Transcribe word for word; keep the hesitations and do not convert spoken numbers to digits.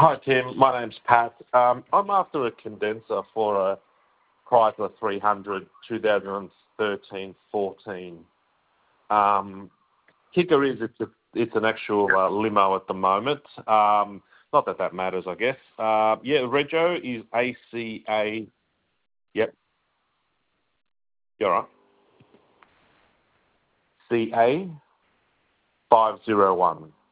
Hi, Tim. My name's Pat. Um, I'm after a condenser for a Chrysler three hundred twenty thirteen fourteen. Um, kicker is it's, a, it's an actual uh, limo at the moment. Um, not that that matters, I guess. Uh, yeah, Rego is A C A. Yep, you're right. C A five zero one.